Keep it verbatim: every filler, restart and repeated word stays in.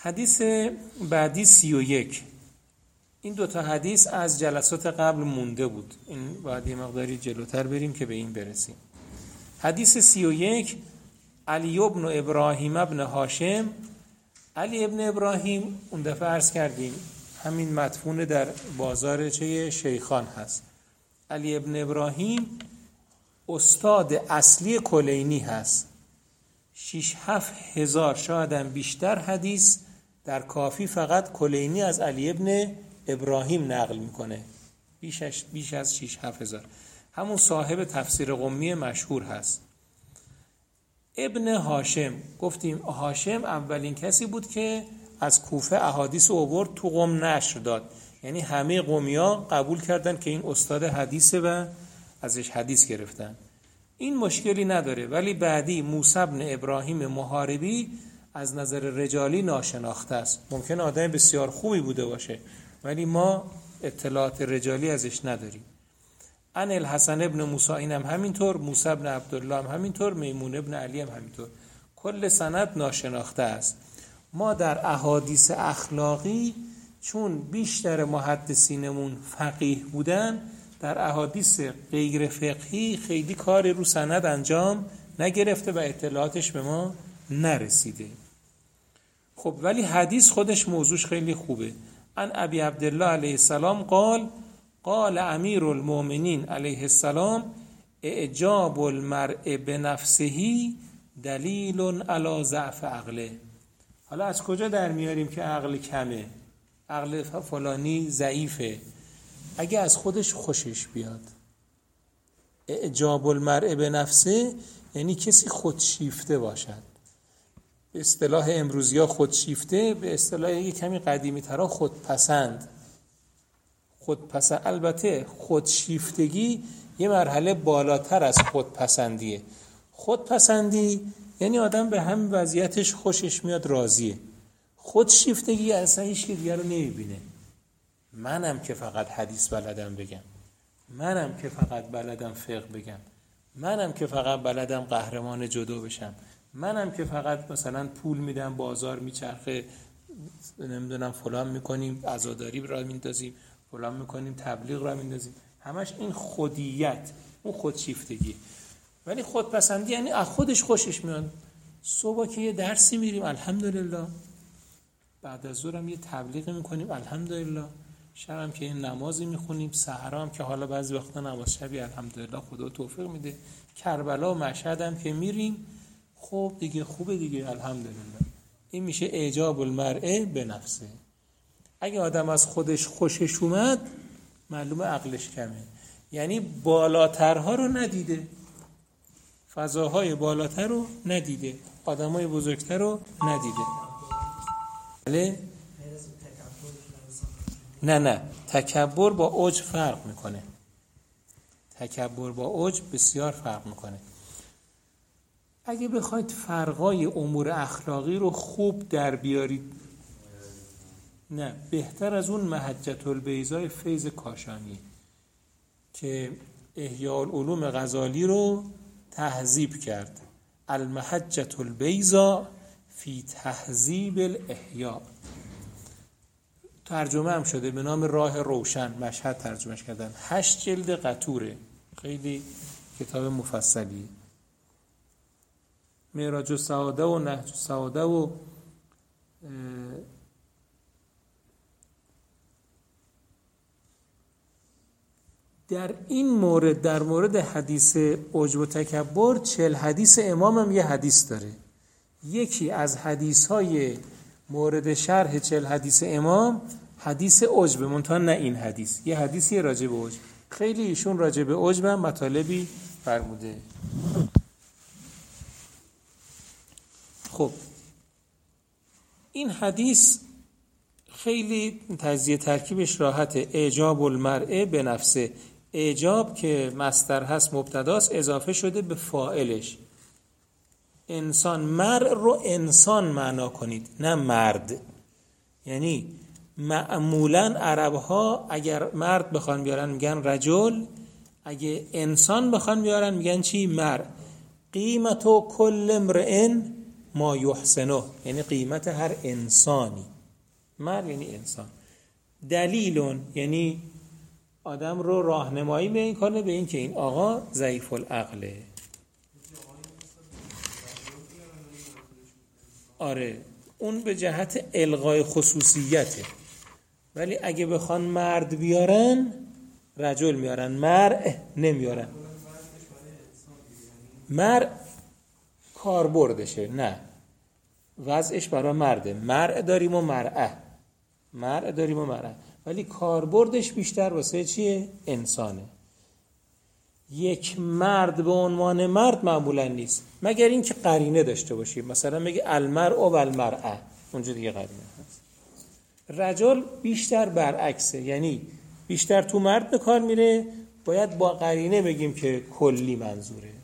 حدیث بعدی سی و یک. این دوتا حدیث از جلسات قبل مونده بود، این باید یه مقداری جلوتر بریم که به این برسیم. حدیث سی و یک، علی ابن ابراهیم ابن هاشم. علی ابن ابراهیم اون دفعه عرض کردیم همین مدفون در بازار چه شیخان هست. علی ابن ابراهیم استاد اصلی کلینی هست. شش هفت هزار شایدم بیشتر حدیث در کافی فقط کلینی از علی ابن ابراهیم نقل میکنه، بیش از بیش از شش هفت هزار. همون صاحب تفسیر قمی مشهور هست. ابن هاشم، گفتیم هاشم اولین کسی بود که از کوفه احادیث رو آورد تو قم نشر داد، یعنی همه قمیا قبول کردن که این استاد حدیثه و ازش حدیث گرفتن. این مشکلی نداره، ولی بعدی موسی بن ابراهیم محاربی از نظر رجالی ناشناخته است. ممکن آدم بسیار خوبی بوده باشه ولی ما اطلاعات رجالی ازش نداریم. ان الحسن ابن موسی اینم همینطور، موسی ابن عبدالله هم همینطور، میمون ابن علی هم همینطور. کل سند ناشناخته است. ما در احادیث اخلاقی چون بیشتر محدثینمون فقیه بودن، در احادیث غیر فقهی خیلی کار رو سند انجام نگرفته و اطلاعاتش به ما نرسیده. خب ولی حدیث خودش موضوعش خیلی خوبه. ان ابی عبدالله علیه السلام قال قال امیر المؤمنین علیه السلام اعجاب المرء بنفسه دلیل علی ضعف عقله. حالا از کجا در میاریم که عقل کمه، عقل فلانی ضعیفه؟ اگه از خودش خوشش بیاد. اعجاب المرء بنفسه یعنی کسی خودشیفته باشد. به اصطلاح امروزیا خودشیفته، به اصطلاح یه کمی قدیمی ترا خودپسند. خودپسند البته خودشیفتگی یه مرحله بالاتر از خودپسندیه. خودپسندی یعنی آدم به همین وضعیتش خوشش میاد، راضیه. خودشیفتگی اصلا هیچ که دیگر رو نمیبینه. منم که فقط حدیث بلدم بگم، منم که فقط بلدم فقه بگم، منم که فقط بلدم قهرمان جدو بشم، منم که فقط مثلا پول میدم بازار میچرخه، نمیدونم فلان میکنیم، عزاداری را میندازیم، فلان میکنیم، تبلیغ را میندازیم. همش این خودیت، اون خودشیفتگی. ولی خودپسندی یعنی از خودش خوشش میاد. صبح که یه درسی میریم الحمدلله، بعد از ظهر هم یه تبلیغ میکنیم الحمدلله، شب هم که این نمازی میخونیم، سحر هم که حالا بعضی وقتا نماز شبی الحمدلله خدا توفیق میده، کربلا و مشهد هم که میریم، خب دیگه خوبه دیگه الحمدلله. این میشه اعجاب المرء به نفسه. اگه آدم از خودش خوشش اومد معلومه عقلش کمه، یعنی بالاترها رو ندیده، فضاهای بالاتر رو ندیده، آدمای بزرگتر رو ندیده. بله؟ نه نه تکبر با عجب فرق میکنه. تکبر با عجب بسیار فرق میکنه. اگه بخواید فرقای امور اخلاقی رو خوب در بیارید، نه بهتر از اون محجة البیضاء فیض کاشانی که احیاء العلوم غزالی رو تهذیب کرد. المحجة البیضاء فی تهذیب الاحیاء، ترجمه هم شده به نام راه روشن، مشهد ترجمهش کردن. هشت جلد قطوره، خیلی کتاب مفصلی. معراج السعاده و نهج السعاده و در این مورد، در مورد حدیث عجب و تکبر، چهل حدیث امام هم یه حدیث داره. یکی از حدیث های مورد شرح چهل حدیث امام حدیث عجب، منتها نه این حدیث، یه حدیثی راجع به عجب. خیلی ایشون راجع به عجب هم مطالبی فرموده. خب این حدیث خیلی تجزیه ترکیبش راحته. اعجاب المرء به نفسه، اعجاب که مصدر هست مبتداست، اضافه شده به فاعلش. انسان، مرء رو انسان معنا کنید نه مرد. یعنی معمولا عربها اگر مرد بخوان بیارن میگن رجل، اگه انسان بخوان بیارن میگن چی؟ مرء. قیمت کل امرئ ما یحسنه یعنی قیمت هر انسانی، مر یعنی انسان. دلیلون یعنی آدم رو راهنمایی به این کنه به این که این آقا ضعیف العقله. آره اون به جهت الغای خصوصیته، ولی اگه بخوان مرد بیارن رجل میارن، مرء نمیارن. مرء کاربردشه، نه وضعش برای مرده. مرء داریم و مرأه، مرء داریم و مرأه، ولی کاربردش بیشتر واسه چیه؟ انسانه. یک مرد به عنوان مرد معمولا نیست مگر این که قرینه داشته باشیم، مثلا بگه المرء و المرأه، اونجا دیگه قرینه هست. رجل بیشتر برعکسه، یعنی بیشتر تو مرد به کار میره، باید با قرینه بگیم که کلی منظوره.